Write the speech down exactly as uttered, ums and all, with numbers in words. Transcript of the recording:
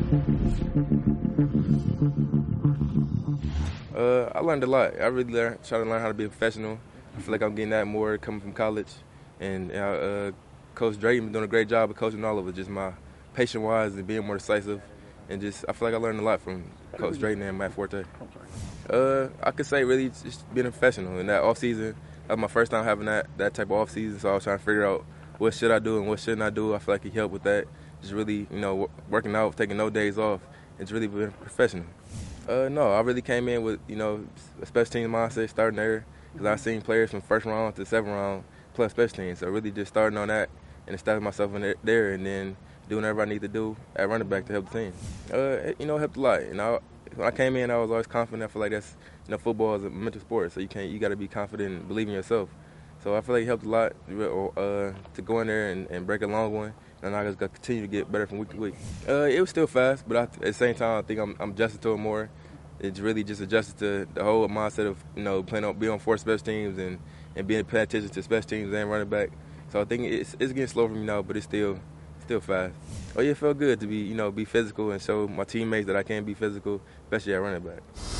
Uh, I learned a lot. I really learned, try to learn how to be a professional. I feel like I'm getting that more coming from college. And uh, uh, Coach Drayton doing a great job of coaching all of us, just my patient-wise and being more decisive. And just, I feel like I learned a lot from Coach Drayton and Matt Forte. Uh, I could say really just being a professional. In that off-season, that was my first time having that, that type of off-season, so I was trying to figure out what should I do and what shouldn't I do. I feel like he helped with that. Just really, you know, working out, taking no days off. It's really been professional. Uh, no, I really came in with, you know, a special teams mindset starting there because I've seen players from first round to seventh round plus special teams. So really just starting on that and establishing myself in there and then doing whatever I need to do at running back to help the team. Uh, you know, it helped a lot. And I, when I came in, I was always confident. I feel like that's, you know, football is a mental sport, so you can't, you got to be confident and believe in yourself. So I feel like it helped a lot uh, to go in there and, and break a long one. And I just got to continue to get better from week to week. Uh, it was still fast, but I, at the same time, I think I'm, I'm adjusted to it more. It's really just adjusted to the whole mindset of, you know, playing on, being on four special teams and, and being paying attention to special teams and running back. So I think it's, it's getting slow for me now, but it's still still fast. Oh yeah, it felt good to be, you know, be physical and show my teammates that I can be physical, especially at running back.